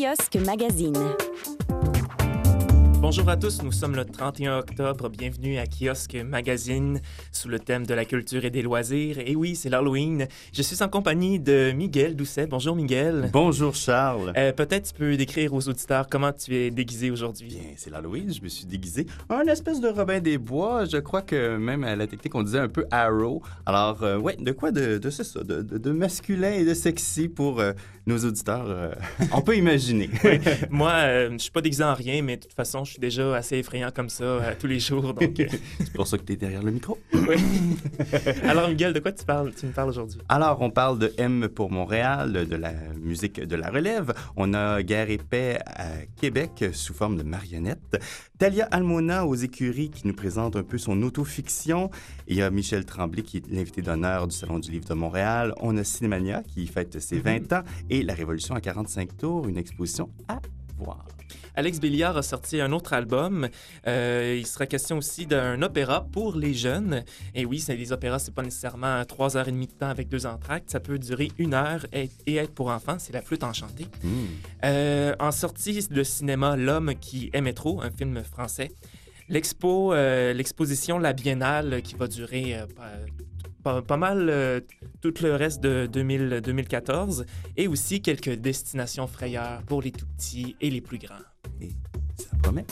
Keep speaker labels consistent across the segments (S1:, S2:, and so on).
S1: Kiosque Magazine.
S2: Bonjour à tous, nous sommes le 31 octobre. Bienvenue à Kiosque Magazine sous le thème de la culture et des loisirs. Et oui, c'est l'Halloween. Je suis en compagnie de Miguel Doucet. Bonjour Miguel.
S3: Bonjour Charles.
S2: Peut-être tu peux décrire aux auditeurs comment tu es déguisé aujourd'hui.
S3: Bien, c'est l'Halloween, je me suis déguisé en une espèce de Robin des Bois. Je crois que même à la technique, on disait un peu Arrow. Alors, ouais, de quoi c'est ça, de masculin et de sexy pour nos auditeurs. On peut imaginer.
S2: Oui. Moi, je suis pas déguisé en rien, mais de toute façon, je suis déjà assez effrayant comme ça tous les jours. Donc,
S3: c'est pour ça que tu es derrière le micro.
S2: Oui. Alors, Miguel, de quoi tu me parles aujourd'hui?
S3: Alors, on parle de M pour Montréal, de la musique de la relève. On a Guerre et Paix à Québec sous forme de marionnettes. Talia Almona aux écuries qui nous présente un peu son autofiction. Il y a Michel Tremblay qui est l'invité d'honneur du Salon du Livre de Montréal. On a Cinémania qui fête ses 20 ans et La Révolution à 45 tours, une exposition à voir.
S2: Alex Béliard a sorti un autre album. Il sera question aussi d'un opéra pour les jeunes. Et oui, les opéras, c'est pas nécessairement 3h30 de temps avec 2 entr'actes. Ça peut durer 1 heure et être pour enfants. C'est La Flûte enchantée. En sortie de cinéma, L'homme qui aimait trop, un film français. L'exposition La Biennale qui va durer pas mal tout le reste de 2014 et aussi quelques destinations frayeurs pour les tout petits et les plus grands.
S3: Et ça promet.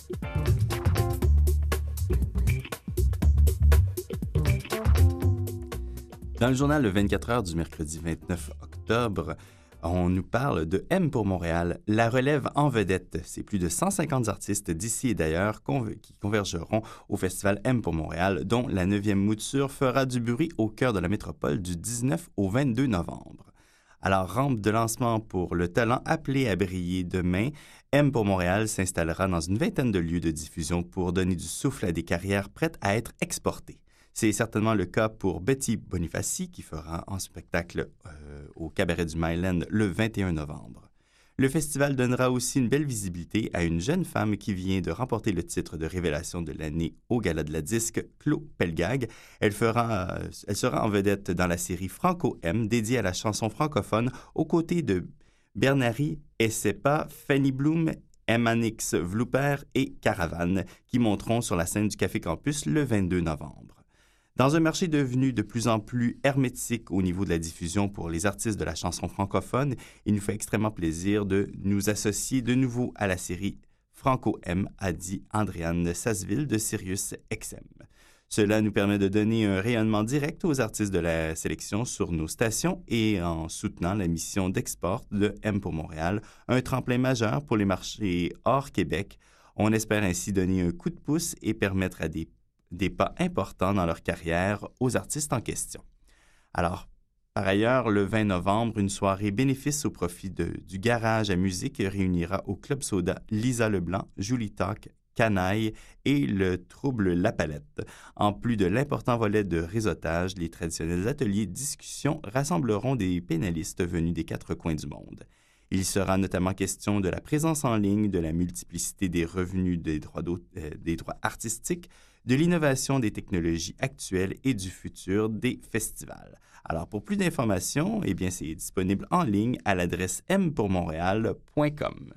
S3: Dans le journal Le 24 heures du mercredi 29 octobre, on nous parle de M pour Montréal, la relève en vedette. C'est plus de 150 artistes d'ici et d'ailleurs qui convergeront au festival M pour Montréal, dont la 9e mouture fera du bruit au cœur de la métropole du 19 au 22 novembre. Alors, rampe de lancement pour le talent appelé à briller demain, M pour Montréal s'installera dans une vingtaine de lieux de diffusion pour donner du souffle à des carrières prêtes à être exportées. C'est certainement le cas pour Betty Bonifaci, qui fera un spectacle au Cabaret du Myland le 21 novembre. Le festival donnera aussi une belle visibilité à une jeune femme qui vient de remporter le titre de révélation de l'année au Gala de la Disque, Chloé Pelgag. Elle sera en vedette dans la série Franco M, dédiée à la chanson francophone, aux côtés de Bernary Essepa, Fanny Bloom, Emmanix Vlooper et Caravane, qui monteront sur la scène du Café Campus le 22 novembre. Dans un marché devenu de plus en plus hermétique au niveau de la diffusion pour les artistes de la chanson francophone, il nous fait extrêmement plaisir de nous associer de nouveau à la série Franco M, a dit Andréane Sasseville de Sirius XM. Cela nous permet de donner un rayonnement direct aux artistes de la sélection sur nos stations et en soutenant la mission d'export de M pour Montréal, un tremplin majeur pour les marchés hors Québec. On espère ainsi donner un coup de pouce et permettre à des pas importants dans leur carrière aux artistes en question. Alors, par ailleurs, le 20 novembre, une soirée bénéfice au profit du Garage à musique réunira au Club Soda Lisa Leblanc, Julie Talk, Canaille et le Trouble La Palette. En plus de l'important volet de réseautage, les traditionnels ateliers discussion rassembleront des pénalistes venus des 4 coins du monde. Il sera notamment question de la présence en ligne, de la multiplicité des revenus des droits artistiques, de l'innovation des technologies actuelles et du futur des festivals. Alors, pour plus d'informations, eh bien, c'est disponible en ligne à l'adresse mpourmontréal.com.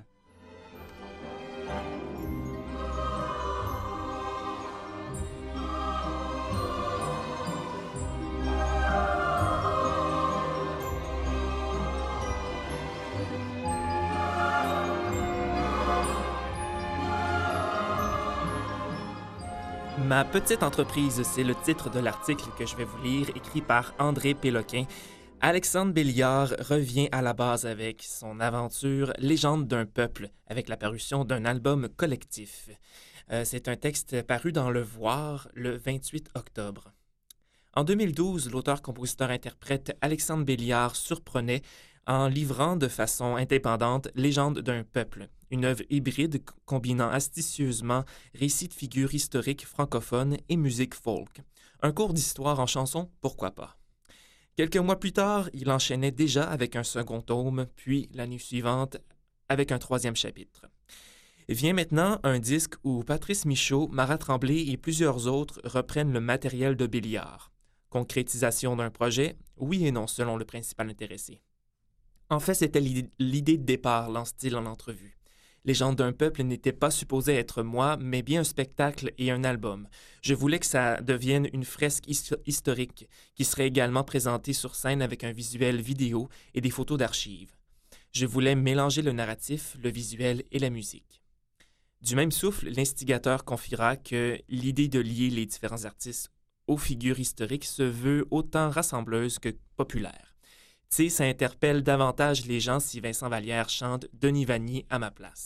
S2: Ma petite entreprise, c'est le titre de l'article que je vais vous lire, écrit par André Péloquin. Alexandre Béliard revient à la base avec son aventure Légende d'un peuple, avec la parution d'un album collectif. C'est un texte paru dans Le Voir le 28 octobre. En 2012, l'auteur-compositeur-interprète Alexandre Béliard surprenait en livrant de façon indépendante Légende d'un peuple, une œuvre hybride combinant astucieusement récits de figures historiques francophones et musique folk. Un cours d'histoire en chanson, pourquoi pas? Quelques mois plus tard, il enchaînait déjà avec un second tome, puis l'année suivante avec un 3e chapitre. Vient maintenant un disque où Patrice Michaud, Marat Tremblay et plusieurs autres reprennent le matériel de Béliard. Concrétisation d'un projet, oui et non selon le principal intéressé. En fait, c'était l'idée de départ, lance-t-il en entrevue. Légende d'un peuple n'était pas supposé être moi, mais bien un spectacle et un album. Je voulais que ça devienne une fresque historique qui serait également présentée sur scène avec un visuel vidéo et des photos d'archives. Je voulais mélanger le narratif, le visuel et la musique. Du même souffle, l'instigateur confiera que l'idée de lier les différents artistes aux figures historiques se veut autant rassembleuse que populaire. Tu sais, ça interpelle davantage les gens si Vincent Vallière chante « Denis Vanier à ma place ».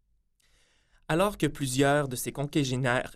S2: Alors que plusieurs de ses congénères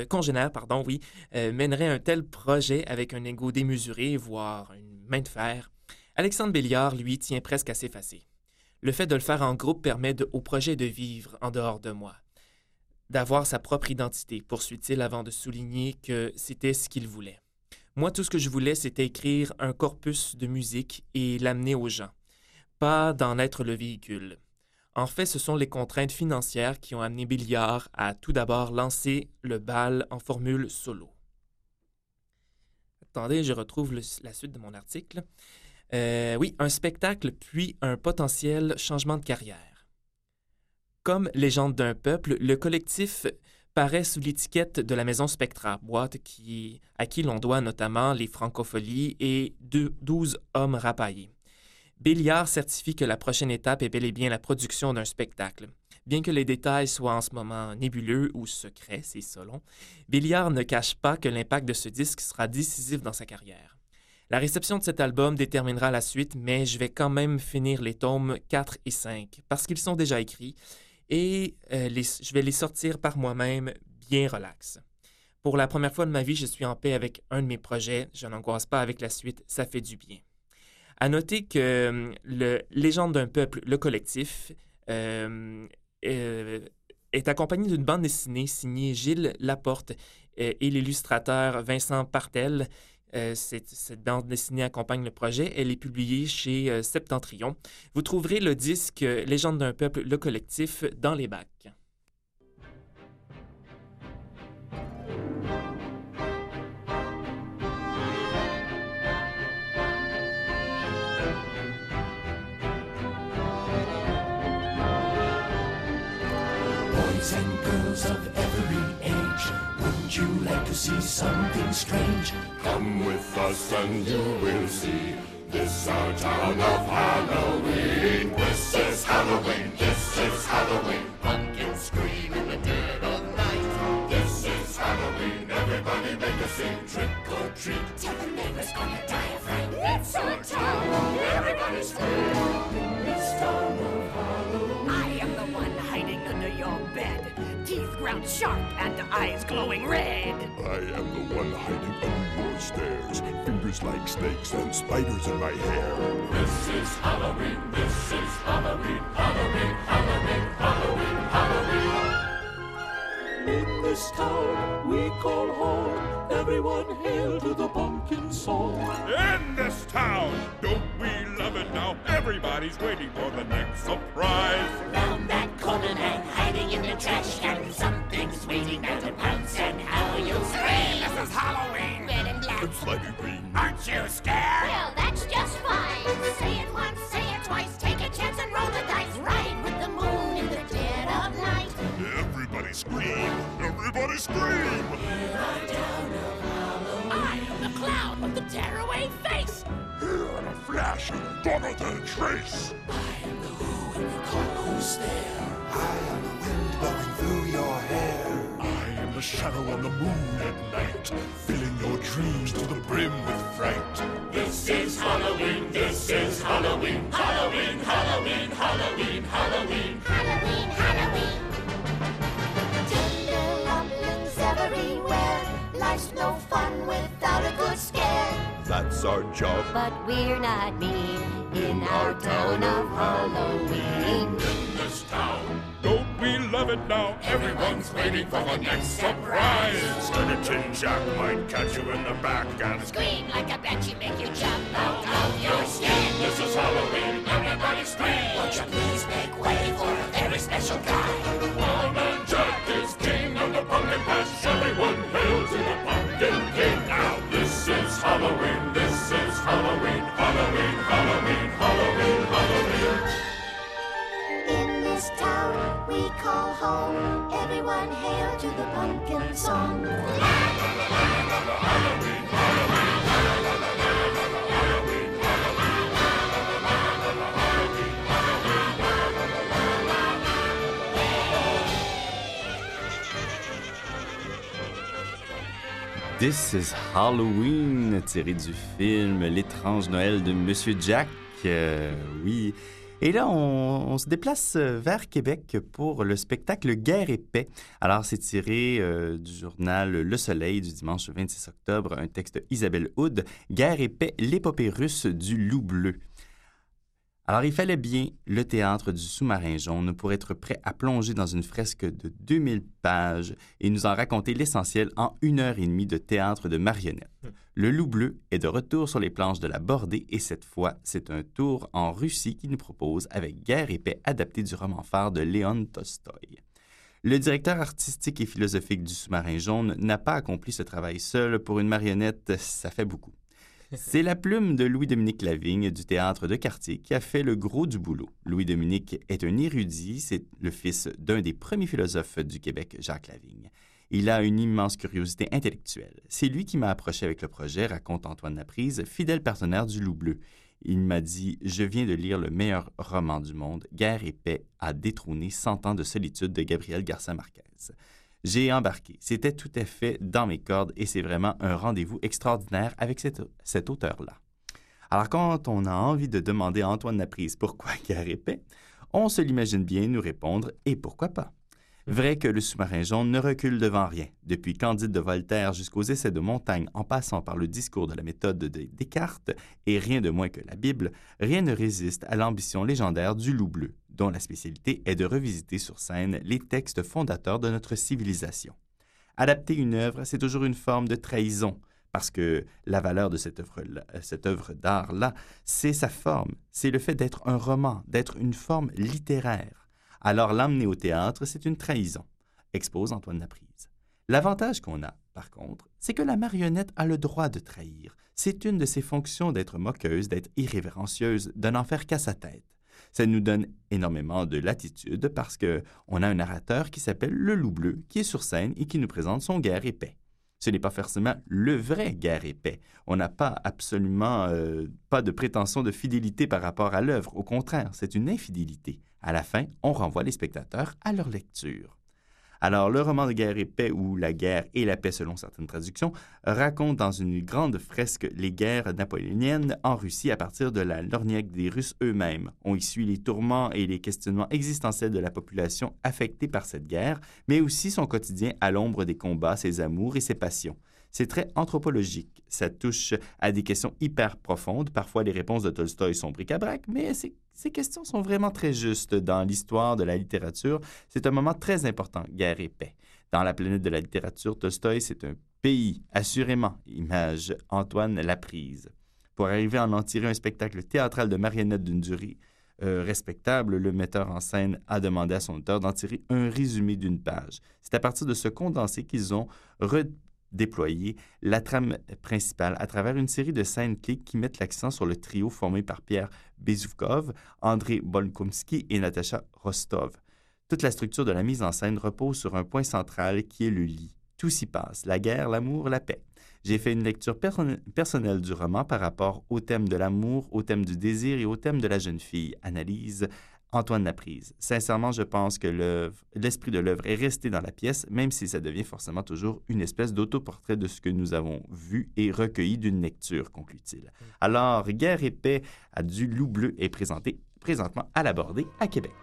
S2: mèneraient un tel projet avec un ego démesuré, voire une main de fer, Alexandre Béliard, lui, tient presque à s'effacer. Le fait de le faire en groupe permet au projet de vivre en dehors de moi, d'avoir sa propre identité, poursuit-il avant de souligner que c'était ce qu'il voulait. Moi, tout ce que je voulais, c'était écrire un corpus de musique et l'amener aux gens, pas d'en être le véhicule. En fait, ce sont les contraintes financières qui ont amené Béliard à tout d'abord lancer le bal en formule solo. Attendez, je retrouve la suite de mon article. Oui, un spectacle puis un potentiel changement de carrière. Comme Légende d'un peuple, le collectif paraît sous l'étiquette de la Maison Spectra, boîte à qui l'on doit notamment les Francopholies et 12 hommes rapaillés. Béliard certifie que la prochaine étape est bel et bien la production d'un spectacle. Bien que les détails soient en ce moment nébuleux ou secrets, c'est selon, Béliard ne cache pas que l'impact de ce disque sera décisif dans sa carrière. La réception de cet album déterminera la suite, mais je vais quand même finir les tomes 4 et 5, parce qu'ils sont déjà écrits, et je vais les sortir par moi-même bien relax. Pour la première fois de ma vie, je suis en paix avec un de mes projets. Je n'angoisse pas avec la suite, ça fait du bien. À noter que le Légende d'un peuple, le collectif, est accompagné d'une bande dessinée signée Gilles Laporte et l'illustrateur Vincent Partel. Cette bande dessinée accompagne le projet. Elle est publiée chez Septentrion. Vous trouverez le disque Légende d'un peuple, le collectif dans les bacs.
S1: Boys and girls of every age, wouldn't you like to see something strange?
S4: Come with us and you will see this our town of Halloween. This is Halloween, this is Halloween. Pumpkins scream in the dead of night. This is Halloween, everybody make a scene. Trick or treat,
S1: Tell the neighbors gonna die of fright.
S4: it's our town, everybody scream.
S1: This town of Halloween.
S5: I am the one hiding under your bed, teeth ground sharp and eyes glowing red.
S4: I am the one hiding under your stairs, fingers like snakes and spiders in my hair. This is Halloween, this is Halloween, Halloween, Halloween, Halloween, Halloween.
S1: In this town we call home. Everyone hail to the pumpkin song.
S4: In this town, don't we love it now? Everybody's waiting for the next surprise.
S1: Round that corner and hiding in the trash can, something's waiting there to pounce and how you'll scream.
S4: This is Halloween.
S5: Red and black.
S4: It's slimy green. Aren't you scared?
S5: Well, that's just fine. Say it once, say it twice, take a chance and roll the dice. Ride with the moon in the dead of night.
S4: Everybody scream! Everybody scream!
S5: I am the clown with the tearaway face.
S4: Here in a flash, gone without a trace.
S1: I am the who and you call who's there. I am the wind blowing through your hair.
S4: I am the shadow on the moon at night, filling your dreams to the brim with fright. This is Halloween, this is Halloween, Halloween, Halloween, Halloween, Halloween.
S5: Halloween, Halloween.
S6: Tender rumblings everywhere. Life's no fun without a good scare.
S4: That's our job.
S6: But we're not mean in our town of Halloween.
S4: In this town, don't we love it now? Everyone's waiting for the next surprise. Skeleton Jack might catch you in the back and
S5: Scream like a banshee, make you jump out of your skin.
S4: this is Halloween, everybody scream!
S1: Won't you please make way for a very special guy?
S4: One-Man Jack is king of the pumpkin patch. Everyone hail to the pumpkin king. Now this is Halloween, this is Halloween, Halloween, Halloween, Halloween, Halloween.
S6: home. Everyone hail to the pumpkin song.
S3: This is Halloween, tiré du film L'étrange Noël de Monsieur Jack. Oui. Et là, on se déplace vers Québec pour le spectacle Guerre et paix. Alors, c'est tiré du journal Le Soleil du dimanche 26 octobre, un texte Isabelle Houd, Guerre et paix, l'épopée russe du loup bleu. Alors, il fallait bien le théâtre du sous-marin jaune pour être prêt à plonger dans une fresque de 2000 pages et nous en raconter l'essentiel en 1h30 de théâtre de marionnettes. Le loup bleu est de retour sur les planches de la Bordée et cette fois, c'est un tour en Russie qu'il nous propose avec Guerre et paix adapté du roman phare de Léon Tolstoï. Le directeur artistique et philosophique du sous-marin jaune n'a pas accompli ce travail seul. Pour une marionnette, ça fait beaucoup. C'est la plume de Louis-Dominique Lavigne du théâtre de quartier qui a fait le gros du boulot. Louis-Dominique est un érudit, c'est le fils d'un des premiers philosophes du Québec, Jacques Lavigne. Il a une immense curiosité intellectuelle. C'est lui qui m'a approché avec le projet, raconte Antoine Laprise, fidèle partenaire du Loup bleu. Il m'a dit « Je viens de lire le meilleur roman du monde, Guerre et paix a détrôné 100 ans de solitude de Gabriel Garcia Marquez. » J'ai embarqué. C'était tout à fait dans mes cordes et c'est vraiment un rendez-vous extraordinaire avec cet auteur-là. Alors, quand on a envie de demander à Antoine Laprise pourquoi Guerre et paix, on se l'imagine bien nous répondre « Et pourquoi pas ?» Vrai que le sous-marin jaune ne recule devant rien. Depuis Candide de Voltaire jusqu'aux essais de Montaigne, en passant par le discours de la méthode de Descartes et rien de moins que la Bible, rien ne résiste à l'ambition légendaire du Loup bleu, dont la spécialité est de revisiter sur scène les textes fondateurs de notre civilisation. Adapter une œuvre, c'est toujours une forme de trahison, parce que la valeur de cette œuvre d'art-là, c'est sa forme, c'est le fait d'être un roman, d'être une forme littéraire. Alors l'emmener au théâtre, c'est une trahison, expose Antoine Laprise. L'avantage qu'on a, par contre, c'est que la marionnette a le droit de trahir. C'est une de ses fonctions d'être moqueuse, d'être irrévérencieuse, de n'en faire qu'à sa tête. Ça nous donne énormément de latitude parce qu'on a un narrateur qui s'appelle le Loup bleu, qui est sur scène et qui nous présente son Guerre et paix. Ce n'est pas forcément le vrai Guerre et paix. On n'a pas absolument pas de prétention de fidélité par rapport à l'œuvre. Au contraire, c'est une infidélité. À la fin, on renvoie les spectateurs à leur lecture. Alors, le roman de Guerre et paix, ou La guerre et la paix selon certaines traductions, raconte dans une grande fresque les guerres napoléoniennes en Russie à partir de la lorgnette des Russes eux-mêmes. On y suit les tourments et les questionnements existentiels de la population affectée par cette guerre, mais aussi son quotidien à l'ombre des combats, ses amours et ses passions. C'est très anthropologique. Ça touche à des questions hyper profondes. Parfois, les réponses de Tolstoï sont bric-à-brac, mais ces questions sont vraiment très justes dans l'histoire de la littérature. C'est un moment très important, Guerre et paix. Dans la planète de la littérature, Tolstoï, c'est un pays, assurément, image Antoine Laprise. Pour arriver à en tirer un spectacle théâtral de marionnettes d'une durée respectable, le metteur en scène a demandé à son auteur d'en tirer un résumé d'une page. C'est à partir de ce condensé qu'ils ont déployer la trame principale à travers une série de scènes clés qui mettent l'accent sur le trio formé par Pierre Bezoukov, André Bolkomsky et Natacha Rostov. Toute la structure de la mise en scène repose sur un point central qui est le lit. Tout s'y passe, la guerre, l'amour, la paix. J'ai fait une lecture personnelle du roman par rapport au thème de l'amour, au thème du désir et au thème de la jeune fille. Analyse Antoine Laprise. Sincèrement, je pense que l'esprit de l'œuvre est resté dans la pièce, même si ça devient forcément toujours une espèce d'autoportrait de ce que nous avons vu et recueilli d'une lecture, conclut-il. Alors, Guerre et paix du Loup bleu est présenté présentement à la Bordée à Québec.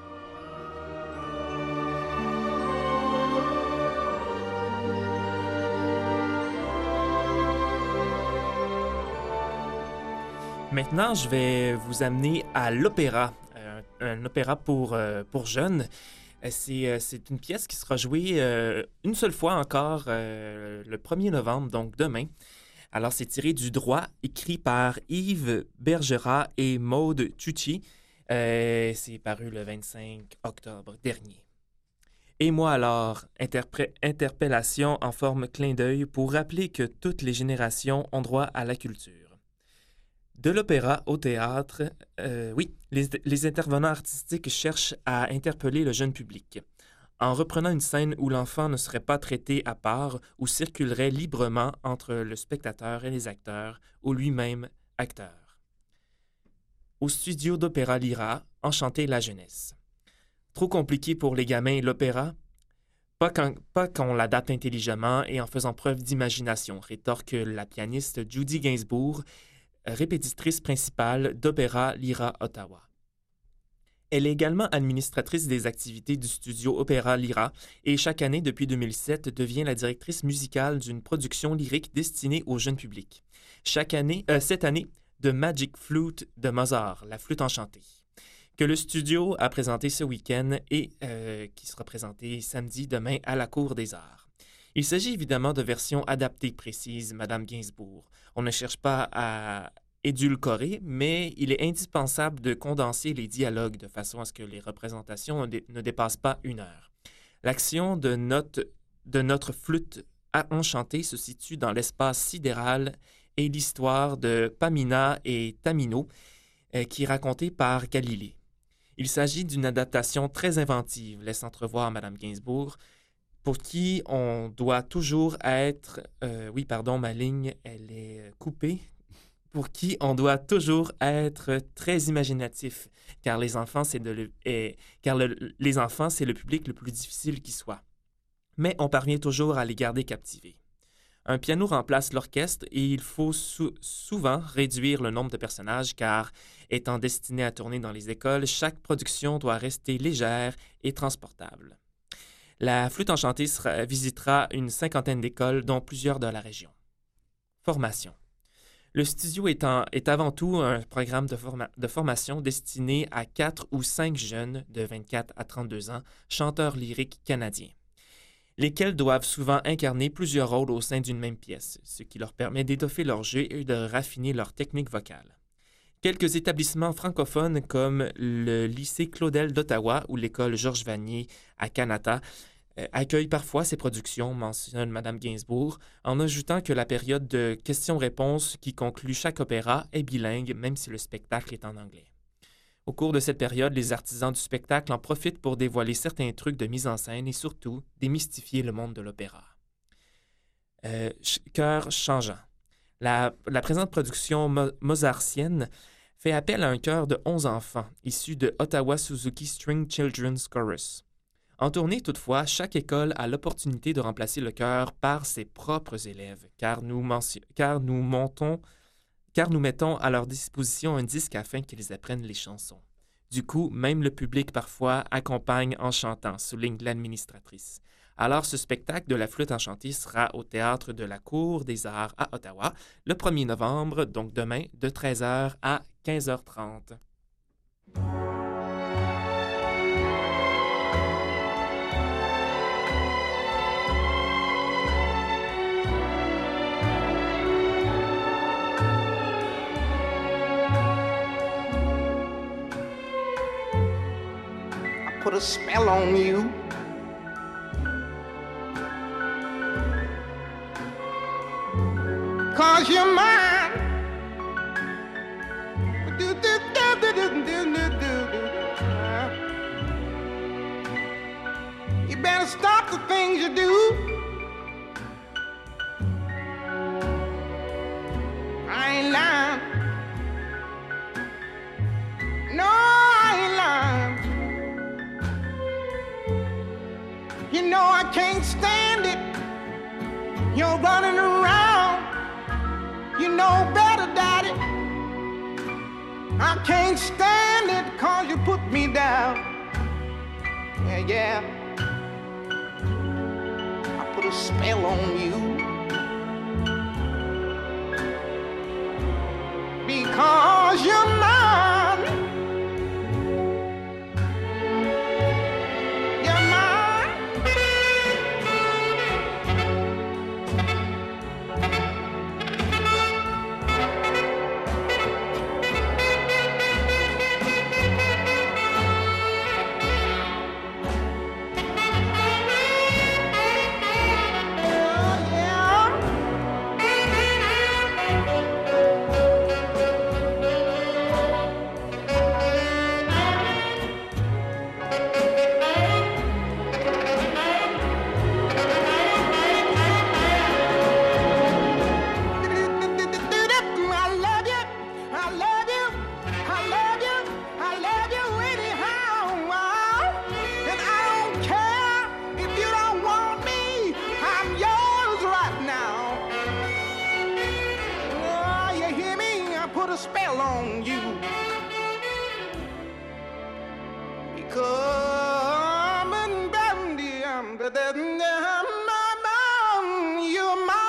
S2: Maintenant, je vais vous amener à l'opéra. Un opéra pour jeunes. C'est une pièce qui sera jouée une seule fois encore le 1er novembre, donc demain. Alors, c'est tiré du droit, écrit par Yves Bergerat et Maude Tucci. C'est paru le 25 octobre dernier. Et moi alors, interpellation en forme clin d'œil pour rappeler que toutes les générations ont droit à la culture. De l'opéra au théâtre, oui, les intervenants artistiques cherchent à interpeller le jeune public. en reprenant une scène où l'enfant ne serait pas traité à part ou circulerait librement entre le spectateur et les acteurs, ou lui-même acteur. Au studio d'opéra Lyra, Enchanter la jeunesse. Trop compliqué pour les gamins l'opéra? Pas quand on l'adapte intelligemment et en faisant preuve d'imagination, rétorque la pianiste Judy Gainsbourg, répétitrice principale d'Opéra Lyra Ottawa. Elle est également administratrice des activités du studio Opéra Lyra et chaque année depuis 2007 devient la directrice musicale d'une production lyrique destinée au jeune public. Cette année, The Magic Flute de Mozart, la flûte enchantée, que le studio a présenté ce week-end et qui sera présenté samedi demain à la Cour des Arts. Il s'agit évidemment de versions adaptées précises, Madame Gainsbourg. On ne cherche pas à édulcoré, mais il est indispensable de condenser les dialogues de façon à ce que les représentations ne dépassent pas 1 heure. L'action de notre flûte enchantée se situe dans l'espace sidéral et l'histoire de Pamina et Tamino, qui est racontée par Galilée. Il s'agit d'une adaptation très inventive, laisse entrevoir Mme Gainsbourg, pour qui on doit toujours être... ma ligne, elle est coupée. Pour qui on doit toujours être très imaginatif, car les enfants, c'est le public le plus difficile qui soit. Mais on parvient toujours à les garder captivés. Un piano remplace l'orchestre et il faut souvent réduire le nombre de personnages, car étant destiné à tourner dans les écoles, chaque production doit rester légère et transportable. La flûte enchantée visitera une 50aine d'écoles, dont plusieurs de la région. Formation. Le studio est avant tout un programme de formation destiné à 4 ou 5 jeunes de 24 à 32 ans, chanteurs lyriques canadiens, lesquels doivent souvent incarner plusieurs rôles au sein d'une même pièce, ce qui leur permet d'étoffer leur jeu et de raffiner leur technique vocale. Quelques établissements francophones comme le lycée Claudel d'Ottawa ou l'école Georges Vanier à Kanata accueillent parfois ces productions, mentionne Mme Gainsbourg, en ajoutant que la période de questions-réponses qui conclut chaque opéra est bilingue, même si le spectacle est en anglais. Au cours de cette période, les artisans du spectacle en profitent pour dévoiler certains trucs de mise en scène et surtout démystifier le monde de l'opéra. Chœur changeant. La présente production mozartienne fait appel à un chœur de 11 enfants, issus de Ottawa Suzuki String Children's Chorus. En tournée, toutefois, chaque école a l'opportunité de remplacer le chœur par ses propres élèves, car nous mettons à leur disposition un disque afin qu'ils apprennent les chansons. Du coup, même le public parfois accompagne en chantant, souligne l'administratrice. Alors, ce spectacle de la flûte enchantée sera au Théâtre de la Cour des Arts à Ottawa le 1er novembre, donc demain, de 13h à 15h30.
S7: Put a spell on you. Cause you're mine. You better stop the things you do. I ain't lying. No, I ain't lying. You know I can't stand it. You're running around. You know better, Daddy. I can't stand it 'cause you put me down. Yeah, yeah. I put a spell on you. Because you're mine. Yeah. a spell on you. Because you're mine.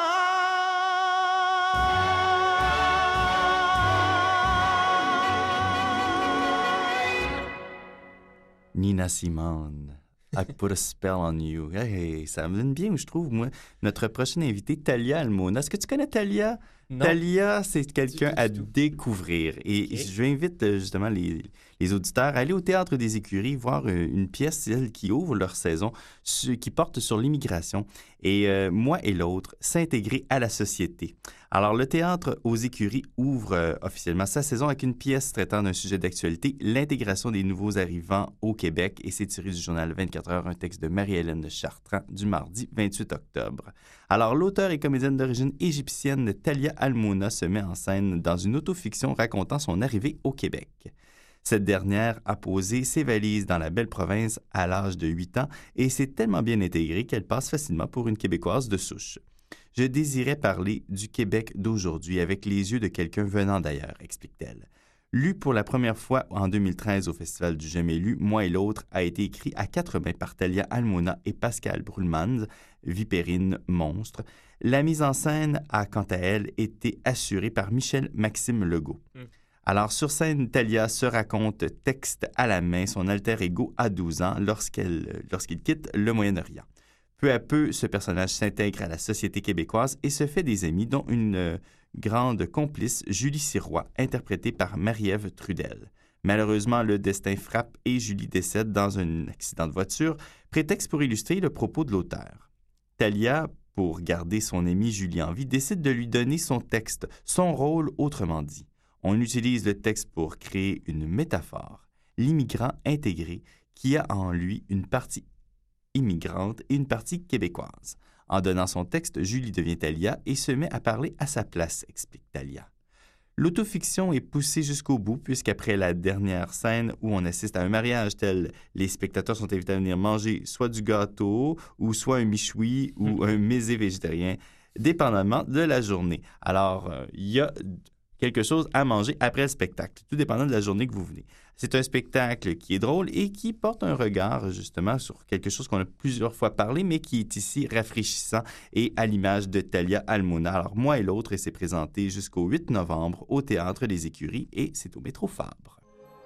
S3: Nina Simone, I put a spell on you. Hey, ça me donne bien, je trouve, moi, notre prochaine invitée, Thalia Almona. Est-ce que tu connais Thalia?
S2: Non.
S3: Thalia, c'est quelqu'un à
S2: du tout.
S3: découvrir. Et je invite justement les auditeurs à aller au Théâtre des Écuries voir une pièce, celle qui ouvre leur saison, qui porte sur l'immigration. Et moi et l'autre, s'intégrer à la société. Alors, le Théâtre aux Écuries ouvre officiellement sa saison avec une pièce traitant d'un sujet d'actualité, l'intégration des nouveaux arrivants au Québec. Et c'est tiré du journal 24 heures, un texte de Marie-Hélène de Chartrand du mardi 28 octobre. Alors, l'auteur et comédienne d'origine égyptienne Thalia Almona se met en scène dans une autofiction racontant son arrivée au Québec. Cette dernière a posé ses valises dans la belle province à l'âge de 8 ans et s'est tellement bien intégrée qu'elle passe facilement pour une Québécoise de souche. « Je désirais parler du Québec d'aujourd'hui avec les yeux de quelqu'un venant d'ailleurs », explique-t-elle. Lu pour la première fois en 2013 au Festival du Jamais lu, Moi et l'autre a été écrit à 4 mains par Thalia Almona et Pascal Brulmans, Vipérine Monstre. La mise en scène a, quant à elle, été assurée par Michel-Maxime Legault. Alors, sur scène, Thalia se raconte texte à la main son alter ego à 12 ans lorsqu'il quitte le Moyen-Orient. Peu à peu, ce personnage s'intègre à la société québécoise et se fait des amis, dont une grande complice, Julie Sirois, interprétée par Marie-Ève Trudel. Malheureusement, le destin frappe et Julie décède dans un accident de voiture, prétexte pour illustrer le propos de l'auteur. Thalia, pour garder son amie Julie en vie, décide de lui donner son texte, son rôle autrement dit. On utilise le texte pour créer une métaphore, l'immigrant intégré qui a en lui une partie immigrante et une partie québécoise. En donnant son texte, Julie devient Thalia et se met à parler à sa place, explique Thalia. L'autofiction est poussée jusqu'au bout puisqu'après la dernière scène où on assiste à un mariage tel, les spectateurs sont invités à venir manger soit du gâteau ou soit un michoui ou un mésé végétarien, dépendamment de la journée. Alors, il y a quelque chose à manger après le spectacle, tout dépendant de la journée que vous venez. C'est un spectacle qui est drôle et qui porte un regard justement sur quelque chose qu'on a plusieurs fois parlé, mais qui est ici rafraîchissant et à l'image de Thalia Almona. Alors, Moi et l'autre, et c'est présenté jusqu'au 8 novembre au Théâtre des Écuries et c'est au Métro Fabre.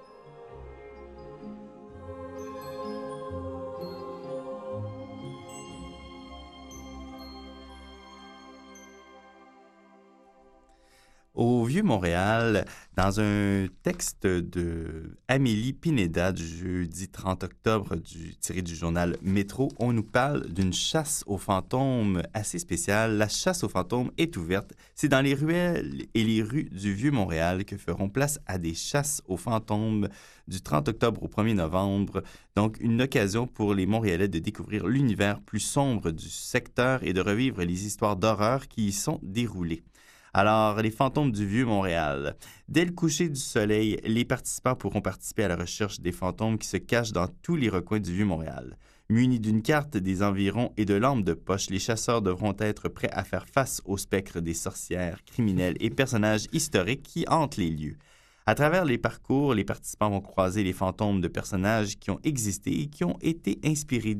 S3: Au Vieux-Montréal, dans un texte de Amélie Pineda du jeudi 30 octobre tiré du journal Métro, on nous parle d'une chasse aux fantômes assez spéciale. La chasse aux fantômes est ouverte. C'est dans les ruelles et les rues du Vieux-Montréal que feront place à des chasses aux fantômes du 30 octobre au 1er novembre. Donc, une occasion pour les Montréalais de découvrir l'univers plus sombre du secteur et de revivre les histoires d'horreur qui y sont déroulées. Alors, les fantômes du Vieux-Montréal. Dès le coucher du soleil, les participants pourront participer à la recherche des fantômes qui se cachent dans tous les recoins du Vieux-Montréal. Munis d'une carte des environs et de lampes de poche, les chasseurs devront être prêts à faire face au spectre des sorcières, criminels et personnages historiques qui hantent les lieux. À travers les parcours, les participants vont croiser les fantômes de personnages qui ont existé et qui ont été inspirés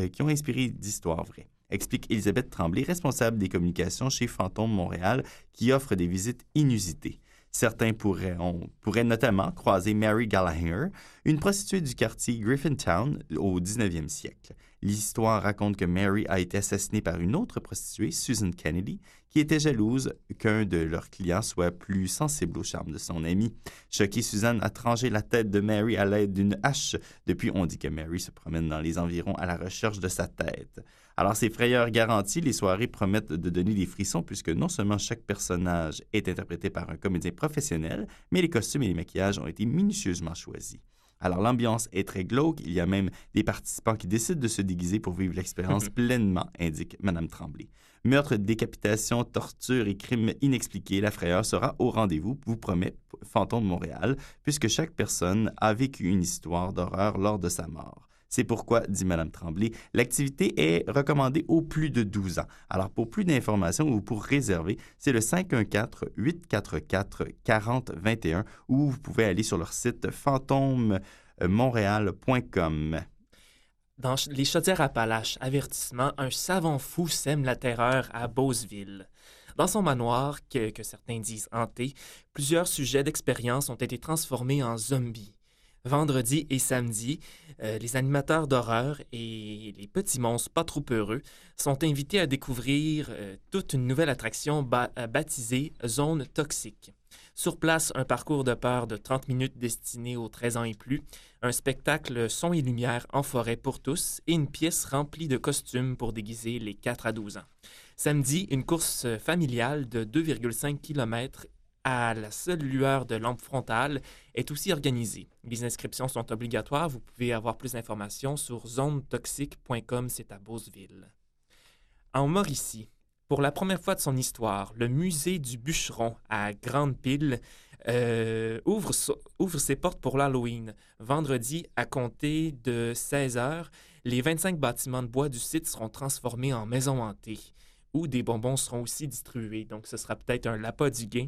S3: d'histoires vraies, explique Elisabeth Tremblay, responsable des communications chez Fantôme Montréal, qui offre des visites inusitées. Certains pourraient notamment croiser Mary Gallagher, une prostituée du quartier Griffintown au 19e siècle. L'histoire raconte que Mary a été assassinée par une autre prostituée, Susan Kennedy, qui était jalouse qu'un de leurs clients soit plus sensible au charme de son ami. Choquée, Susan a tranché la tête de Mary à l'aide d'une hache. Depuis, on dit que Mary se promène dans les environs à la recherche de sa tête. Alors, ces frayeurs garanties, les soirées promettent de donner des frissons puisque non seulement chaque personnage est interprété par un comédien professionnel, mais les costumes et les maquillages ont été minutieusement choisis. Alors, l'ambiance est très glauque. Il y a même des participants qui décident de se déguiser pour vivre l'expérience pleinement, indique Mme Tremblay. Meurtre, décapitation, torture et crimes inexpliqués, la frayeur sera au rendez-vous, vous promet Fantôme Montréal, puisque chaque personne a vécu une histoire d'horreur lors de sa mort. C'est pourquoi, dit Mme Tremblay, l'activité est recommandée aux plus de 12 ans. Alors, pour plus d'informations ou pour réserver, c'est le 514-844-4021 ou vous pouvez aller sur leur site fantomemontréal.com.
S2: Dans les Chaudières-Appalaches, avertissement, un savant fou sème la terreur à Beauceville. Dans son manoir, que certains disent hanté, plusieurs sujets d'expérience ont été transformés en zombies. Vendredi et samedi, les animateurs d'horreur et les petits monstres pas trop heureux sont invités à découvrir toute une nouvelle attraction baptisée Zone Toxique. Sur place, un parcours de peur de 30 minutes destiné aux 13 ans et plus, un spectacle son et lumière en forêt pour tous et une pièce remplie de costumes pour déguiser les 4 à 12 ans. Samedi, une course familiale de 2,5 km à la seule lueur de lampe frontale est aussi organisée. Les inscriptions sont obligatoires. Vous pouvez avoir plus d'informations sur zonetoxique.com, c'est à Beauceville. En Mauricie, pour la première fois de son histoire, le musée du bûcheron à Grande-Pile ouvre ses portes pour l'Halloween. Vendredi, à compter de 16h, les 25 bâtiments de bois du site seront transformés en maisons hantées, où des bonbons seront aussi distribués. Donc, ce sera peut-être un lapin du gain.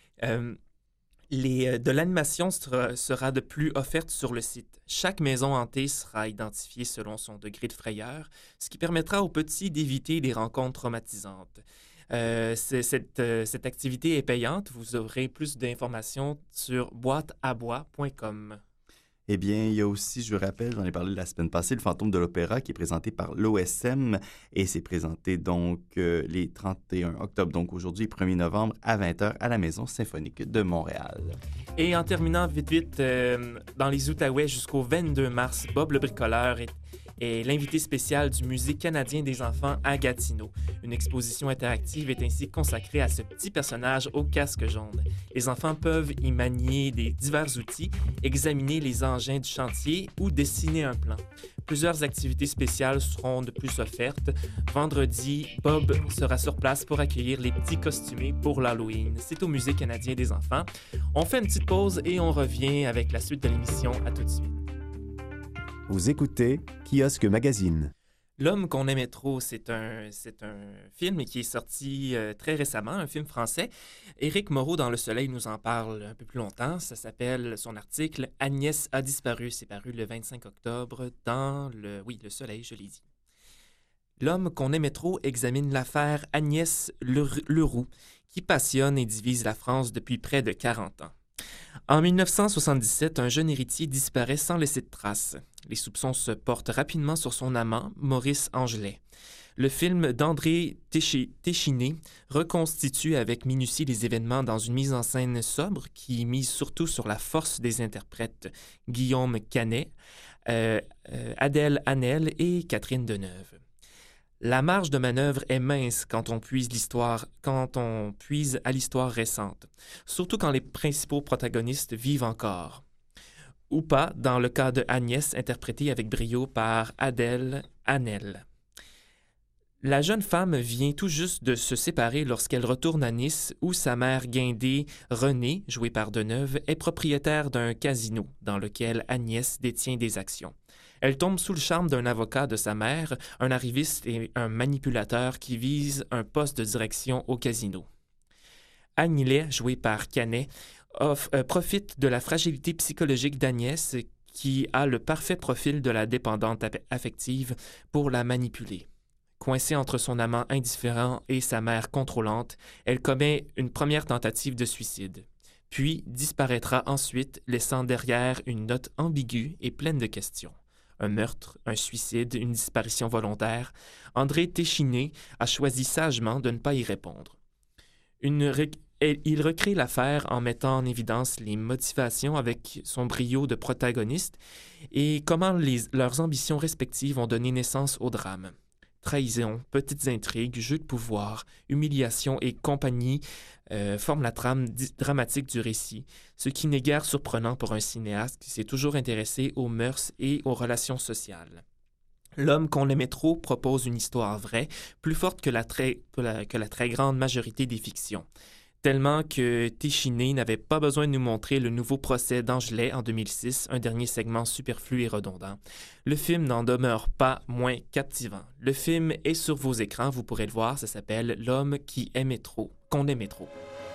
S2: De l'animation sera de plus offerte sur le site. Chaque maison hantée sera identifiée selon son degré de frayeur, ce qui permettra aux petits d'éviter des rencontres traumatisantes. Cette activité est payante. Vous aurez plus d'informations sur boîteabois.com.
S3: Eh bien, il y a aussi, je vous rappelle, j'en ai parlé la semaine passée, le Fantôme de l'Opéra qui est présenté par l'OSM et c'est présenté donc les 31 octobre, donc aujourd'hui, 1er novembre à 20h à la Maison symphonique de Montréal.
S2: Et en terminant vite, dans les Outaouais jusqu'au 22 mars, Bob le bricoleur est l'invité spécial du Musée canadien des enfants à Gatineau. Une exposition interactive est ainsi consacrée à ce petit personnage au casque jaune. Les enfants peuvent y manier des divers outils, examiner les engins du chantier ou dessiner un plan. Plusieurs activités spéciales seront de plus offertes. Vendredi, Bob sera sur place pour accueillir les petits costumés pour l'Halloween. C'est au Musée canadien des enfants. On fait une petite pause et on revient avec la suite de l'émission. À tout de suite.
S8: Vous écoutez Kiosque Magazine.
S2: L'homme qu'on aimait trop, c'est un film qui est sorti très récemment, un film français. Éric Moreau dans Le Soleil nous en parle un peu plus longtemps. Ça s'appelle, son article « Agnès a disparu ». C'est paru le 25 octobre dans Le Soleil, je l'ai dit. L'homme qu'on aimait trop examine l'affaire Agnès Leroux, qui passionne et divise la France depuis près de 40 ans. En 1977, un jeune héritier disparaît sans laisser de traces. Les soupçons se portent rapidement sur son amant, Maurice Angelet. Le film d'André Téchiné reconstitue avec minutie les événements dans une mise en scène sobre qui mise surtout sur la force des interprètes Guillaume Canet, Adèle Hanel et Catherine Deneuve. La marge de manœuvre est mince quand on puise à l'histoire récente, surtout quand les principaux protagonistes vivent encore. Ou pas, dans le cas de Agnès, interprétée avec brio par Adèle Hanel. La jeune femme vient tout juste de se séparer lorsqu'elle retourne à Nice, où sa mère guindée, Renée, jouée par Deneuve, est propriétaire d'un casino dans lequel Agnès détient des actions. Elle tombe sous le charme d'un avocat de sa mère, un arriviste et un manipulateur qui vise un poste de direction au casino. Agnelet, joué par Canet, profite de la fragilité psychologique d'Agnès, qui a le parfait profil de la dépendante affective, pour la manipuler. Coincée entre son amant indifférent et sa mère contrôlante, elle commet une première tentative de suicide, puis disparaîtra ensuite, laissant derrière une note ambiguë et pleine de questions. Un meurtre, un suicide, une disparition volontaire, André Téchiné a choisi sagement de ne pas y répondre. Il recrée l'affaire en mettant en évidence les motivations avec son brio de protagoniste et comment leurs ambitions respectives ont donné naissance au drame. Trahison, petites intrigues, jeux de pouvoir, humiliation et compagnie forment la trame dramatique du récit, ce qui n'est guère surprenant pour un cinéaste qui s'est toujours intéressé aux mœurs et aux relations sociales. L'homme qu'on aimait trop propose une histoire vraie, plus forte que la très grande majorité des fictions. Tellement que Téchiné n'avait pas besoin de nous montrer le nouveau procès d'Angelet en 2006, un dernier segment superflu et redondant. Le film n'en demeure pas moins captivant. Le film est sur vos écrans, vous pourrez le voir, ça s'appelle « L'homme qui aimait trop », qu'on aimait trop.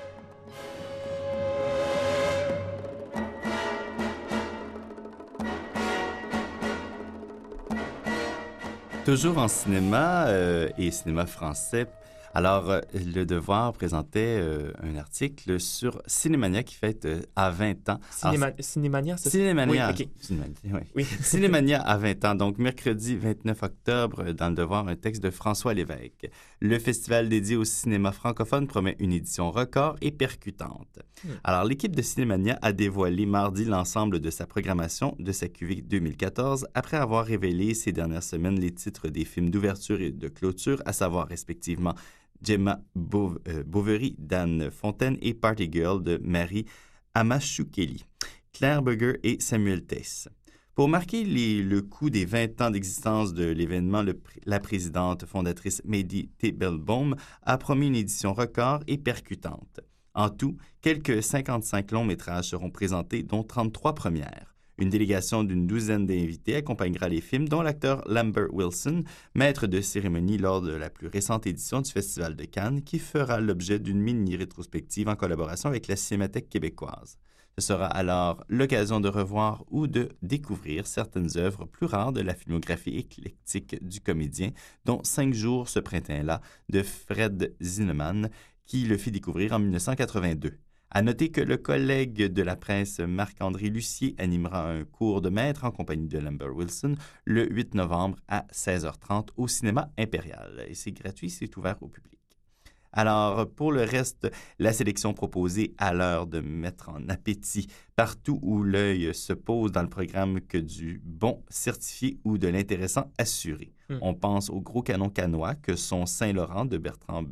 S3: Toujours en cinéma et cinéma français. Alors, Le Devoir présentait un article sur Cinémania qui fête à 20 ans.
S2: Cinémania, c'est ça?
S3: Cinémania.
S2: Oui, OK.
S3: Oui. Cinémania à 20 ans. Donc, mercredi 29 octobre, dans Le Devoir, un texte de François Lévesque. Le festival dédié au cinéma francophone promet une édition record et percutante. Alors, l'équipe de Cinémania a dévoilé mardi l'ensemble de sa programmation de sa cuvée 2014 après avoir révélé ces dernières semaines les titres des films d'ouverture et de clôture, à savoir respectivement Gemma Bovary d'Anne Fontaine et Party Girl de Marie Amachukeli, Claire Berger et Samuel Tess. Pour marquer le coup des 20 ans d'existence de l'événement, la présidente fondatrice Mehdi Teitelbaum a promis une édition record et percutante. En tout, quelques 55 longs métrages seront présentés, dont 33 premières. Une délégation d'une douzaine d'invités accompagnera les films, dont l'acteur Lambert Wilson, maître de cérémonie lors de la plus récente édition du Festival de Cannes, qui fera l'objet d'une mini-rétrospective en collaboration avec la Cinémathèque québécoise. Ce sera alors l'occasion de revoir ou de découvrir certaines œuvres plus rares de la filmographie éclectique du comédien, dont 5 jours ce printemps-là de Fred Zinnemann, qui le fit découvrir en 1982. À noter que le collègue de la presse Marc-André Lucier animera un cours de maître en compagnie de Lambert Wilson le 8 novembre à 16h30 au Cinéma Impérial. Et c'est gratuit, c'est ouvert au public. Alors, pour le reste, la sélection proposée à l'heure de mettre en appétit partout où l'œil se pose dans le programme que du bon certifié ou de l'intéressant assuré. On pense aux gros canons canois que sont Saint-Laurent de Bertrand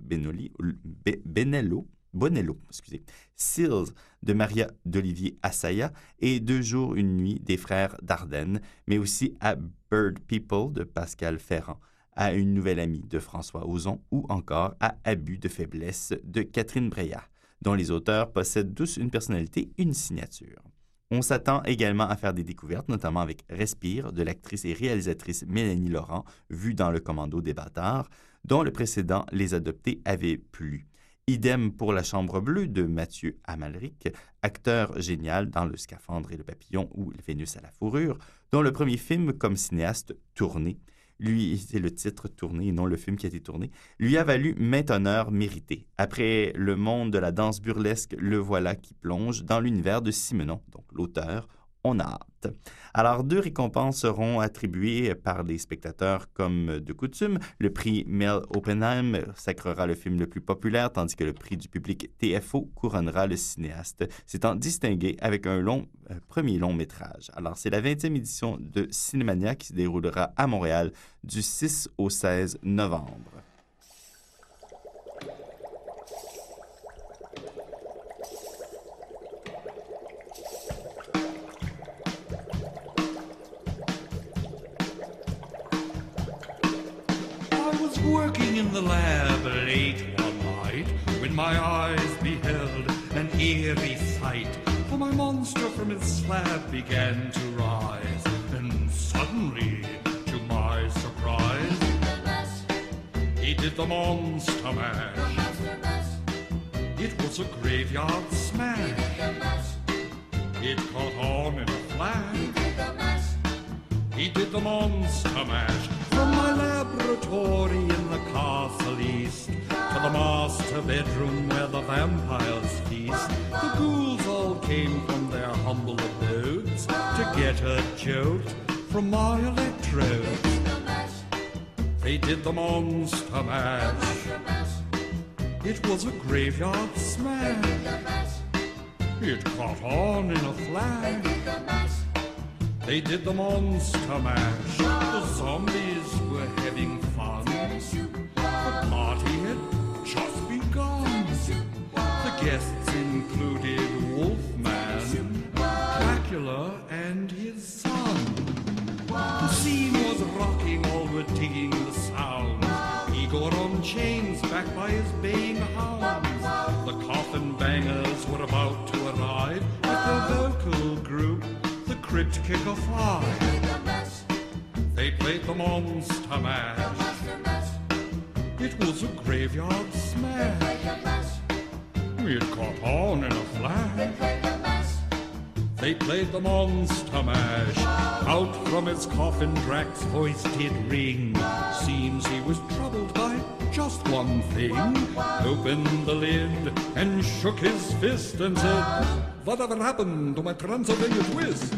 S3: Bonello, Seals de Maria d'Olivier Assaya et 2 jours, une nuit des frères Dardenne, mais aussi à Bird People de Pascal Ferrand, à Une nouvelle amie de François Ozon ou encore à Abus de faiblesse de Catherine Breillat, dont les auteurs possèdent tous une personnalité et une signature. On s'attend également à faire des découvertes, notamment avec Respire de l'actrice et réalisatrice Mélanie Laurent, vue dans Le Commando des bâtards, dont le précédent Les Adoptés avait plu. Idem pour La Chambre bleue de Mathieu Amalric, acteur génial dans Le Scaphandre et le Papillon ou Vénus à la fourrure, dont le premier film comme cinéaste, Tourné, lui, c'est le titre Tourné et non le film qui a été tourné, lui a valu maintes honneurs mérités. Après le monde de la danse burlesque, le voilà qui plonge dans l'univers de Simenon, donc l'auteur. On a hâte. Alors, 2 récompenses seront attribuées par les spectateurs comme de coutume. Le prix Mel Oppenheim sacrera le film le plus populaire, tandis que le prix du public TFO couronnera le cinéaste, s'étant distingué avec un premier long métrage. Alors, c'est la 20e édition de Cinémania qui se déroulera à Montréal du 6 au 16 novembre.
S9: Working in the lab late one night, when my eyes beheld an eerie sight, for my monster from his slab began to rise, and suddenly, to my surprise, he did the monster mash. It was a graveyard smash. It caught on in a flash. He did the monster mash. From my laboratory in the castle east to the master bedroom where the vampires feast, the ghouls all came from their humble abodes to get a jolt from my electrodes. They did the monster mash. It was a graveyard smash. It caught on in a flash. They did the monster mash. The zombies were having fun. The party had just begun. The guests included Wolfman, Dracula, and his son. The scene was rocking, all were digging the sound. Igor on chains, backed by his baying hounds. The coffin trick to kick a fly. They played the Monster Mash. It was a graveyard smash. It caught on in a flash. They played the Monster Mash. Out from his coffin Drax's voice did ring. Seems he was troubled by just one thing. Opened the lid and shook his fist and said, "Whatever happened to my Transylvania twist?"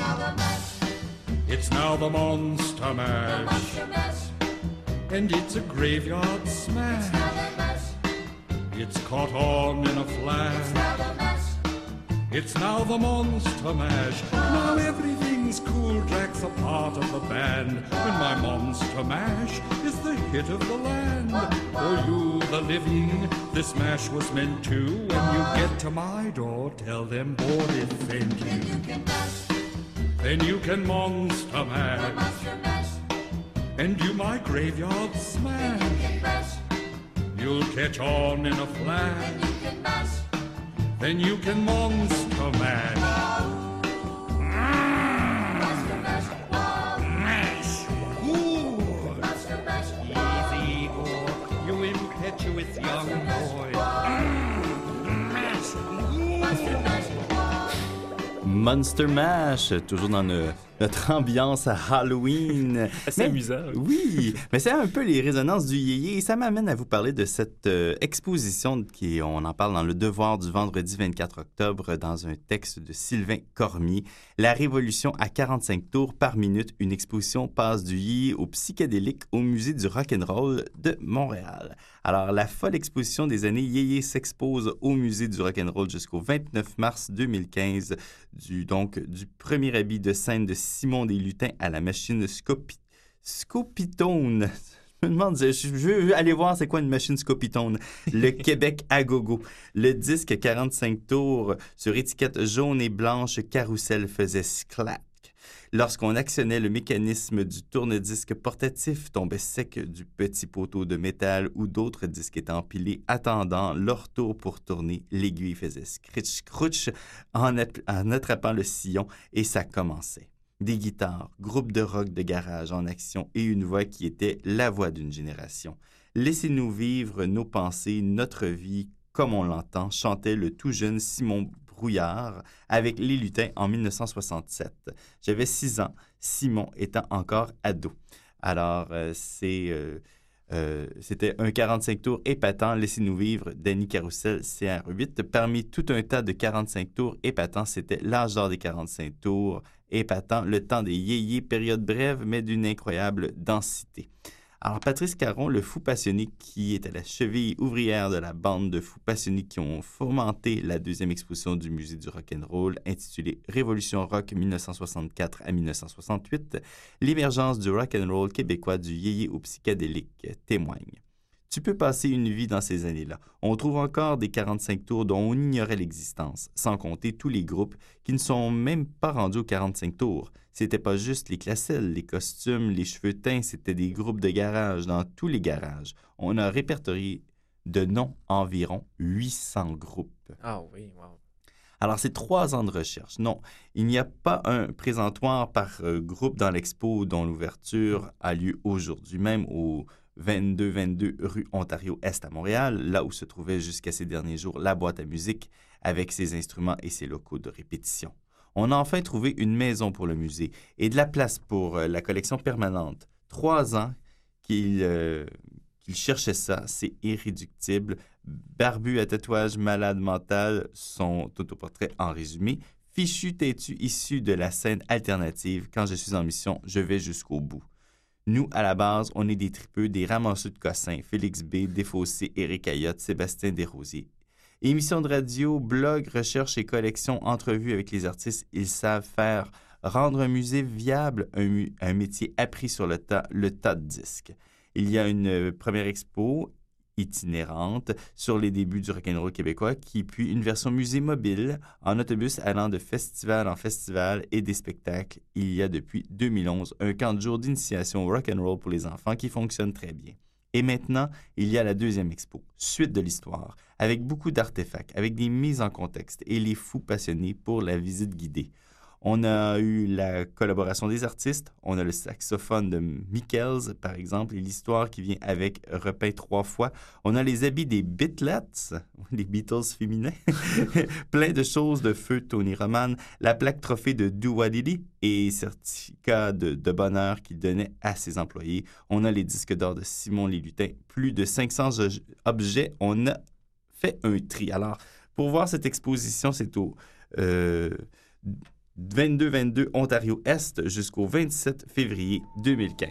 S9: It's now the Monster Mash. And it's a graveyard smash. It's caught on in a flash. It's now the Monster Mash. Now everything's cool. Drax a part of the band. And my Monster Mash is the hit of the land. For you, the living, this mash was meant to. When you get to my door, tell them Boris sent you. Then you can Monster Mash. And do my graveyard smash. You'll catch on in a flash. Then you can Monster Mash. Mash. Ooh. Easy, boy, you impetuous young boy. Mash.
S3: Monster Mash, toujours dans notre ambiance à Halloween.
S2: C'est amusant.
S3: Oui, mais c'est un peu les résonances du yéyé et ça m'amène à vous parler de cette exposition on en parle dans Le Devoir du vendredi 24 octobre dans un texte de Sylvain Cormier. La révolution à 45 tours par minute, une exposition passe du yéyé au psychédélique au musée du rock'n'roll de Montréal. Alors, la folle exposition des années yéyé s'expose au musée du rock'n'roll jusqu'au 29 mars 2015 du premier habit de scène de Simon des Lutins à la machine Scopitone. Je me demande, je veux aller voir c'est quoi une machine Scopitone. Le Québec à gogo. Le disque 45 tours sur étiquette jaune et blanche Carousel faisait clac. Lorsqu'on actionnait le mécanisme du tourne-disque portatif, tombait sec du petit poteau de métal où d'autres disques étaient empilés, attendant leur tour pour tourner. L'aiguille faisait scritch-scrouch en attrapant le sillon et ça commençait. Des guitares, groupe de rock de garage en action et une voix qui était la voix d'une génération. Laissez-nous vivre nos pensées, notre vie comme on l'entend, chantait le tout jeune Simon Brouillard avec les Lutins en 1967. J'avais 6 ans, Simon étant encore ado. Alors, c'était un 45 tours épatant, Laissez-nous vivre, Danny Carousel, CR8. Parmi tout un tas de 45 tours épatants, c'était l'âge d'or des 45 tours épatant, le temps des yéyés, période brève, mais d'une incroyable densité. Alors, Patrice Caron, le fou passionné qui est à la cheville ouvrière de la bande de fous passionnés qui ont fomenté la deuxième exposition du musée du rock'n'roll intitulée Révolution rock 1964 à 1968, l'émergence du rock'n'roll québécois du yéyé au psychédélique témoigne. Tu peux passer une vie dans ces années-là. On trouve encore des 45 tours dont on ignorait l'existence, sans compter tous les groupes qui ne sont même pas rendus aux 45 tours. C'était pas juste les classelles, les costumes, les cheveux teints, c'était des groupes de garage dans tous les garages. On a répertorié de nom environ 800 groupes.
S2: Ah oui, wow.
S3: Alors, c'est 3 ans de recherche. Non, il n'y a pas un présentoir par groupe dans l'expo dont l'ouverture a lieu aujourd'hui, même au 2222 rue Ontario-Est à Montréal, là où se trouvait jusqu'à ces derniers jours la boîte à musique avec ses instruments et ses locaux de répétition. On a enfin trouvé une maison pour le musée et de la place pour la collection permanente. 3 ans qu'il cherchait ça, c'est irréductible. Barbu à tatouage, malade mental, son autoportrait en résumé. Fichu têtu issu de la scène alternative. Quand je suis en mission, je vais jusqu'au bout. Nous, à la base, on est des tripeux, des ramasseux de cossins. Félix B, Desfossés, Éric Ayotte, Sébastien Desrosiers. Émissions de radio, blogs, recherches et collections, entrevues avec les artistes, ils savent faire rendre un musée viable, un métier appris sur le tas de disques. Il y a une première expo itinérante sur les débuts du rock'n'roll québécois, puis une version musée mobile en autobus allant de festival en festival et des spectacles. Il y a depuis 2011 un camp de jour d'initiation au rock'n'roll pour les enfants qui fonctionne très bien. Et maintenant, il y a la deuxième expo, Suite de l'histoire, avec beaucoup d'artefacts, avec des mises en contexte et les fous passionnés pour la visite guidée. On a eu la collaboration des artistes. On a le saxophone de Mikkels, par exemple, et l'histoire qui vient avec repeint 3 fois. On a les habits des Beatlets, les Beatles féminins. Plein de choses de feu Tony Roman. La plaque trophée de Douadidi et certificat de bonheur qu'il donnait à ses employés. On a les disques d'or de Simon Lélutin. Plus de 500 objets. On a fait un tri. Alors, pour voir cette exposition, c'est au 2222 Ontario-Est jusqu'au 27 février 2015.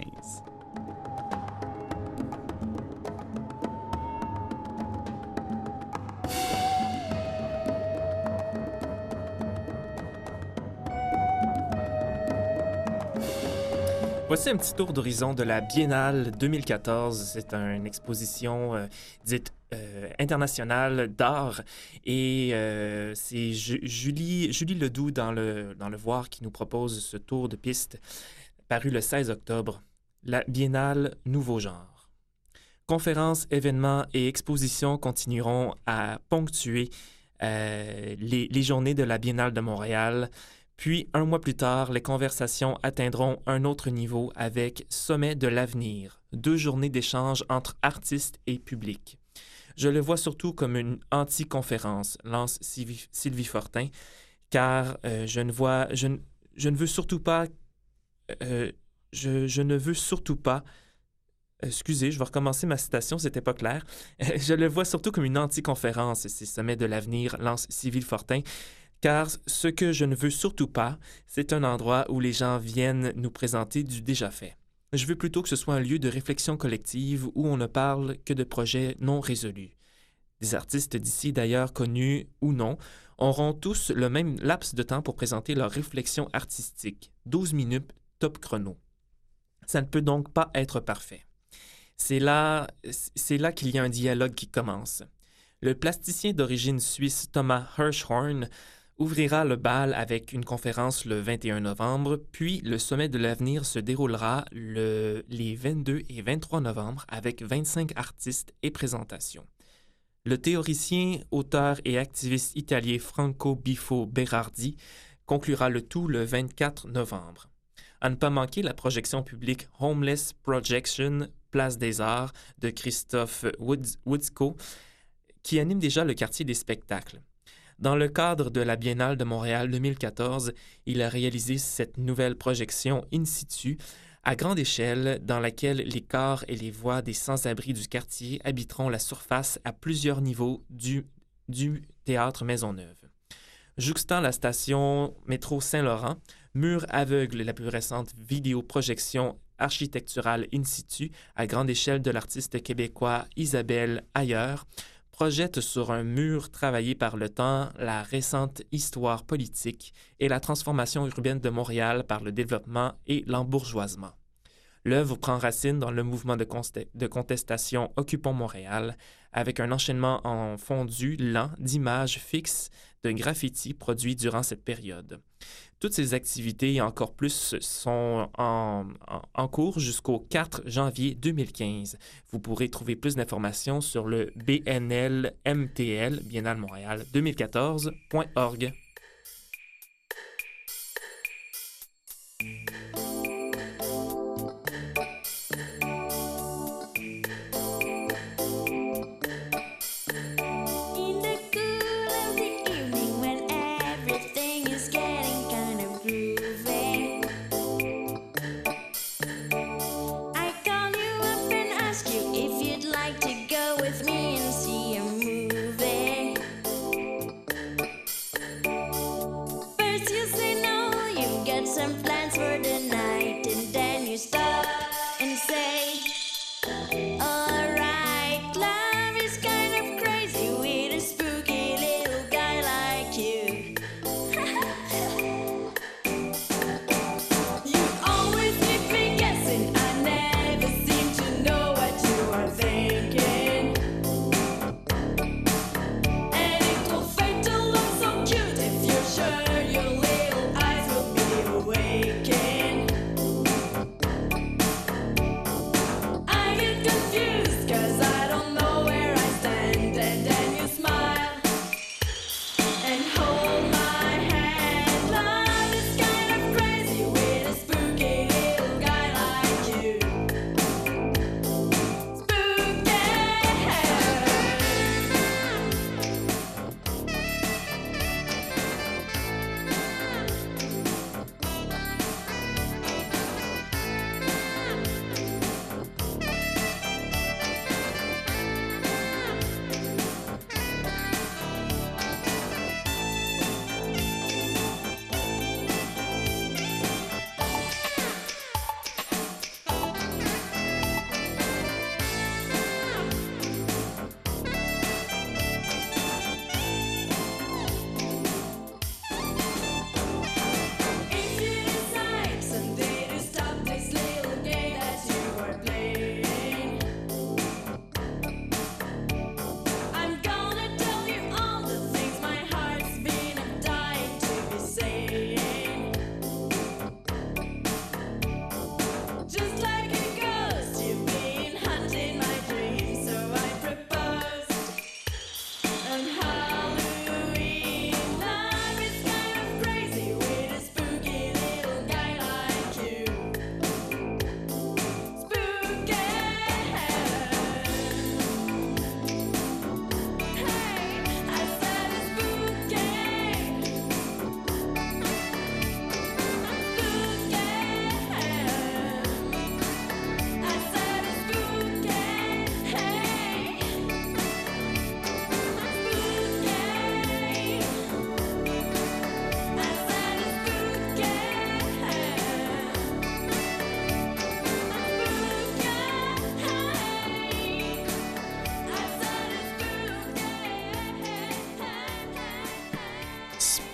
S2: Voici un petit tour d'horizon de la Biennale 2014. C'est une exposition dite internationale d'art et c'est Julie Ledoux dans le Voir qui nous propose ce tour de piste paru le 16 octobre. La Biennale Nouveau Genre. Conférences, événements et expositions continueront à ponctuer les journées de la Biennale de Montréal. Puis, un mois plus tard, les conversations atteindront un autre niveau avec Sommet de l'avenir, 2 journées d'échange entre artistes et public. Je le vois surtout comme une anti-conférence, lance Sylvie Fortin, car je ne veux surtout pas... je ne veux surtout pas... Excusez, je vais recommencer ma citation, c'était pas clair. Je le vois surtout comme une anti-conférence, ces Sommets de l'avenir, lance Sylvie Fortin, car ce que je ne veux surtout pas, c'est un endroit où les gens viennent nous présenter du déjà fait. Je veux plutôt que ce soit un lieu de réflexion collective où on ne parle que de projets non résolus. Des artistes d'ici, d'ailleurs connus ou non, auront tous le même laps de temps pour présenter leur réflexion artistique. 12 minutes, top chrono. Ça ne peut donc pas être parfait. C'est là qu'il y a un dialogue qui commence. Le plasticien d'origine suisse Thomas Hirschhorn ouvrira le bal avec une conférence le 21 novembre, puis le Sommet de l'avenir se déroulera les 22 et 23 novembre avec 25 artistes et présentations. Le théoricien, auteur et activiste italien Franco Bifo Berardi conclura le tout le 24 novembre. À ne pas manquer la projection publique Homeless Projection, Place des Arts de Christophe Woodsko, qui anime déjà le quartier des spectacles. Dans le cadre de la Biennale de Montréal 2014, il a réalisé cette nouvelle projection in situ, à grande échelle, dans laquelle les corps et les voix des sans-abri du quartier habiteront la surface à plusieurs niveaux du théâtre Maisonneuve. Jouxtant la station métro Saint-Laurent, mur aveugle la plus récente vidéoprojection architecturale in situ à grande échelle de l'artiste québécois Isabelle Ayer, projette sur un mur travaillé par le temps la récente histoire politique et la transformation urbaine de Montréal par le développement et l'embourgeoisement. L'œuvre prend racine dans le mouvement de contestation Occupons Montréal, avec un enchaînement en fondu lent d'images fixes de graffitis produits durant cette période. Toutes ces activités et encore plus sont en cours jusqu'au 4 janvier 2015. Vous pourrez trouver plus d'informations sur le BNLMTL, Biennale Montréal 2014.org.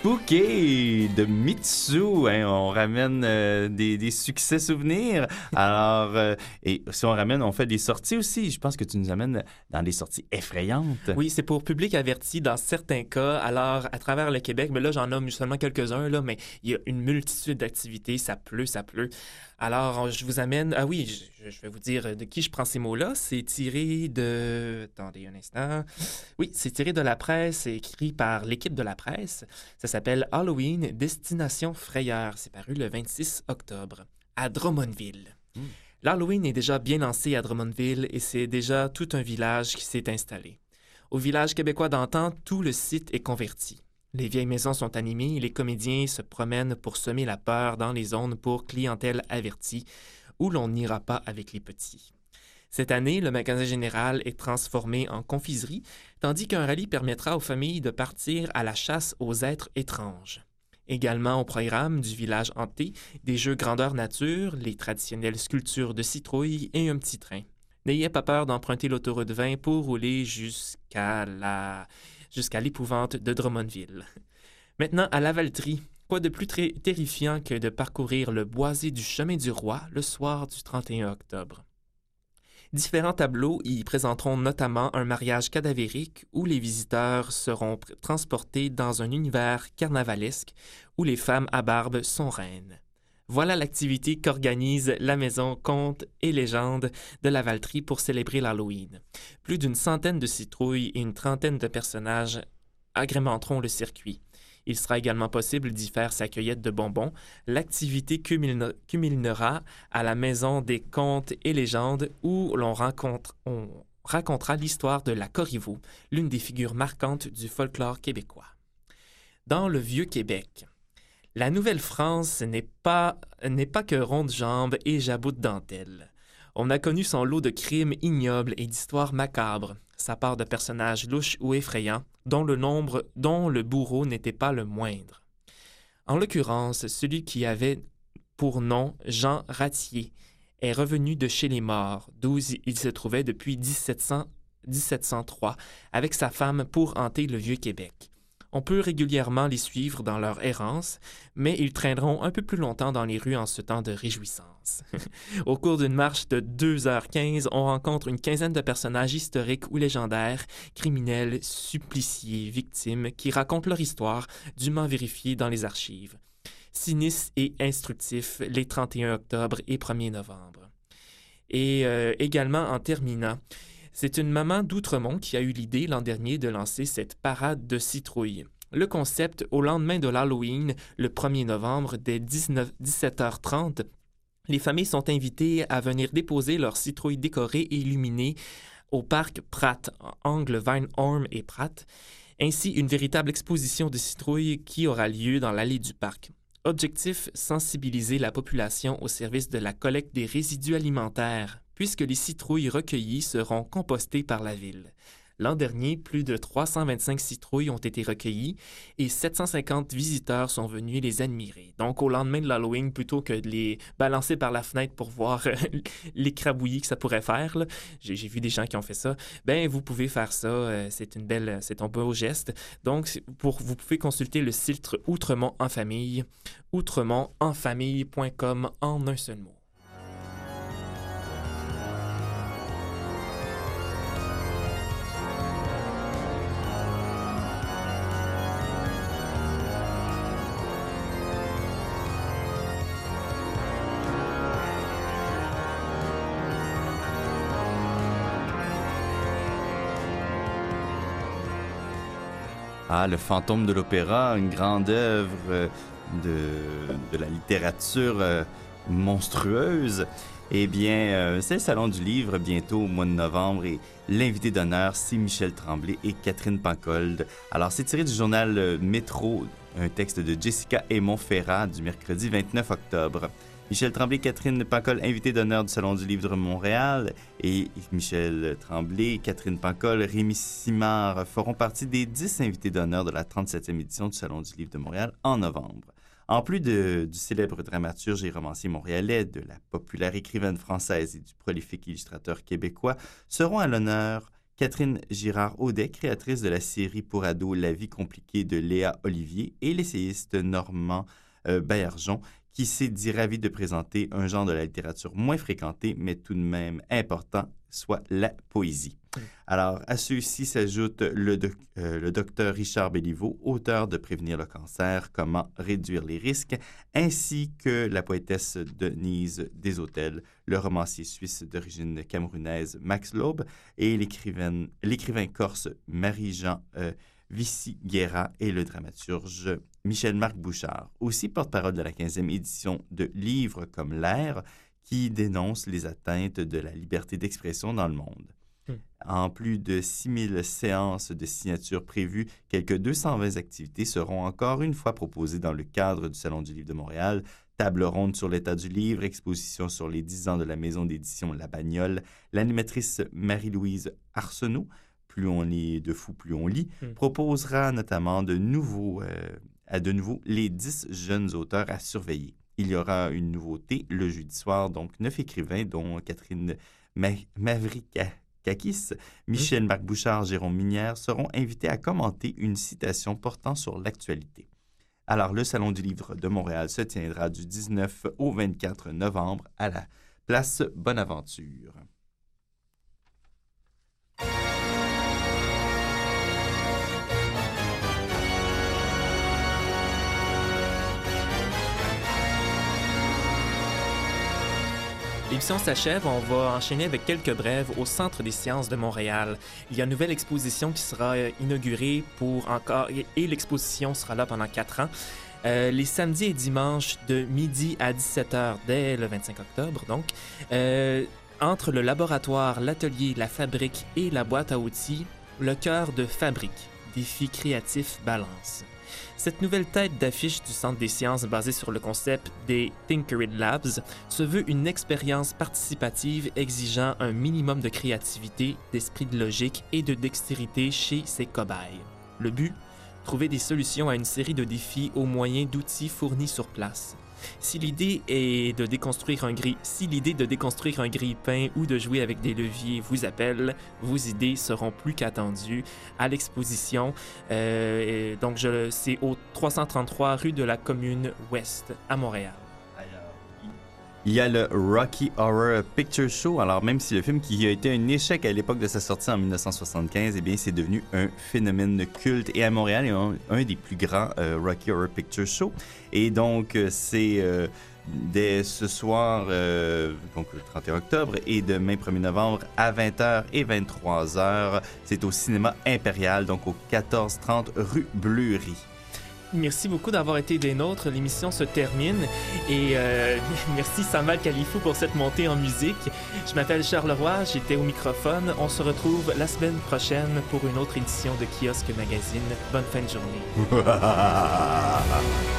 S3: Spooky de Mitsu. Hein, on ramène des succès souvenirs. Alors, et si on ramène, on fait des sorties aussi. Je pense que tu nous amènes dans des sorties effrayantes.
S2: Oui, c'est pour public averti dans certains cas. Alors, à travers le Québec, mais là, j'en nomme seulement quelques-uns, là, mais il y a une multitude d'activités. Ça pleut, ça pleut. Alors, je vous amène... Ah oui, je vais vous dire de qui je prends ces mots-là. C'est tiré de... Attendez un instant. Oui, c'est tiré de la presse, écrit par l'équipe de la presse. Ça s'appelle Halloween, Destination Frayeur. C'est paru le 26 octobre à Drummondville. L'Halloween est déjà bien lancé à Drummondville et c'est déjà tout un village qui s'est installé. Au village québécois d'antan, tout le site est converti. Les vieilles maisons sont animées et les comédiens se promènent pour semer la peur dans les zones pour clientèle avertie, où l'on n'ira pas avec les petits. Cette année, le magasin général est transformé en confiserie, tandis qu'un rallye permettra aux familles de partir à la chasse aux êtres étranges. Également au programme du village hanté, des jeux grandeur nature, les traditionnelles sculptures de citrouille et un petit train. N'ayez pas peur d'emprunter l'autoroute 20 pour rouler jusqu'à l'épouvante de Drummondville. Maintenant, à Lavaltrie, quoi de plus terrifiant que de parcourir le boisé du chemin du roi le soir du 31 octobre. Différents tableaux y présenteront notamment un mariage cadavérique où les visiteurs seront transportés dans un univers carnavalesque où les femmes à barbe sont reines. Voilà l'activité qu'organise la Maison Contes et légendes de Lavaltrie pour célébrer l'Halloween. Plus d'une centaine de citrouilles et une trentaine de personnages agrémenteront le circuit. Il sera également possible d'y faire sa cueillette de bonbons. L'activité culminera à la Maison des Contes et légendes où on racontera l'histoire de la Corriveau, l'une des figures marquantes du folklore québécois. Dans le Vieux-Québec, la Nouvelle-France n'est pas que ronde jambes et jabot de dentelle. On a connu son lot de crimes ignobles et d'histoires macabres, sa part de personnages louches ou effrayants, dont le bourreau n'était pas le moindre. En l'occurrence, celui qui avait pour nom Jean Ratier est revenu de chez les morts, d'où il se trouvait depuis 1703, avec sa femme pour hanter le Vieux-Québec. On peut régulièrement les suivre dans leur errance, mais ils traîneront un peu plus longtemps dans les rues en ce temps de réjouissance. Au cours d'une marche de 2h15, on rencontre une quinzaine de personnages historiques ou légendaires, criminels, suppliciés, victimes, qui racontent leur histoire, dûment vérifiée dans les archives. Sinistre et instructif les 31 octobre et 1er novembre. Et également en terminant, c'est une maman d'Outremont qui a eu l'idée l'an dernier de lancer cette parade de citrouilles. Le concept, au lendemain de l'Halloween, le 1er novembre, dès 17h30, les familles sont invitées à venir déposer leurs citrouilles décorées et illuminées au parc Pratt, angle Vinehorn et Pratt, ainsi une véritable exposition de citrouilles qui aura lieu dans l'allée du parc. Objectif, sensibiliser la population au service de la collecte des résidus alimentaires, puisque les citrouilles recueillies seront compostées par la ville. L'an dernier, plus de 325 citrouilles ont été recueillies et 750 visiteurs sont venus les admirer. Donc, au lendemain de l'Halloween, plutôt que de les balancer par la fenêtre pour voir l'écrabouillis que ça pourrait faire, là, j'ai vu des gens qui ont fait ça, ben vous pouvez faire ça, c'est un beau geste. Donc, vous pouvez consulter le site Outremont en famille, outremontenfamille.com en un seul mot.
S3: Ah, Le Fantôme de l'Opéra, une grande œuvre de la littérature monstrueuse. Eh bien, c'est le Salon du Livre bientôt au mois de novembre et l'invité d'honneur, c'est Michel Tremblay et Catherine Pancold. Alors, c'est tiré du journal Métro, un texte de Jessica Aymon-Ferrat du mercredi 29 octobre. Michel Tremblay et Catherine Pancold, invités d'honneur du Salon du Livre de Montréal, et Michel Tremblay, Catherine Pancold, Rémi Simard feront partie des 10 invités d'honneur de la 37e édition du Salon du Livre de Montréal en novembre. En plus du célèbre dramaturge et romancier montréalais, de la populaire écrivaine française et du prolifique illustrateur québécois, seront à l'honneur Catherine Girard-Audet, créatrice de la série pour ados La vie compliquée de Léa Olivier, et l'essayiste Normand Baillargeon, qui s'est dit ravi de présenter un genre de la littérature moins fréquenté, mais tout de même important, soit la poésie. Alors, à ceux-ci s'ajoute le docteur Richard Béliveau, auteur de Prévenir le cancer, Comment réduire les risques, ainsi que la poétesse Denise Desautels, le romancier suisse d'origine camerounaise Max Laube et l'écrivain corse Marie-Jean Vici-Guerra et le dramaturge Michel-Marc Bouchard, aussi porte-parole de la 15e édition de Livres comme l'air, qui dénonce les atteintes de la liberté d'expression dans le monde. En plus de 6000 séances de signatures prévues, quelques 220 activités seront encore une fois proposées dans le cadre du Salon du Livre de Montréal. Table ronde sur l'état du livre, exposition sur les 10 ans de la maison d'édition La Bagnole. L'animatrice Marie-Louise Arsenault, Plus on lit de fou, plus on lit, proposera notamment de nouveau les 10 jeunes auteurs à surveiller. Il y aura une nouveauté le jeudi soir, donc 9 écrivains, dont Catherine Mavrikakis, Michel-Marc Bouchard, Jérôme Minière, seront invités à commenter une citation portant sur l'actualité. Alors, le Salon du Livre de Montréal se tiendra du 19 au 24 novembre à la place Bonaventure.
S2: L'émission s'achève, on va enchaîner avec quelques brèves au Centre des sciences de Montréal. Il y a une nouvelle exposition qui sera inaugurée et l'exposition sera là pendant 4 ans. Les samedis et dimanches de midi à 17h dès le 25 octobre, donc. Entre le laboratoire, l'atelier, la fabrique et la boîte à outils, le cœur de fabrique, défi créatif balance. Cette nouvelle tête d'affiche du Centre des sciences basée sur le concept des Tinkerid Labs se veut une expérience participative exigeant un minimum de créativité, d'esprit de logique et de dextérité chez ses cobayes. Le but ? Trouver des solutions à une série de défis au moyen d'outils fournis sur place. Si l'idée de déconstruire un grille-pain ou de jouer avec des leviers vous appelle, vos idées seront plus qu'attendues à l'exposition. Donc, c'est au 333 rue de la Commune-Ouest à Montréal.
S3: Il y a le Rocky Horror Picture Show. Alors, même si le film qui a été un échec à l'époque de sa sortie en 1975, eh bien, c'est devenu un phénomène culte. Et à Montréal, il y a un des plus grands Rocky Horror Picture Show. Et donc, c'est dès ce soir, donc le 31 octobre, et demain 1er novembre, à 20h et 23h. C'est au Cinéma Impérial, donc au 1430 rue Bleury.
S2: Merci beaucoup d'avoir été des nôtres. L'émission se termine et merci Samal Khalifou pour cette montée en musique. Je m'appelle Charles Roy, j'étais au microphone. On se retrouve la semaine prochaine pour une autre édition de Kiosque Magazine. Bonne fin de journée.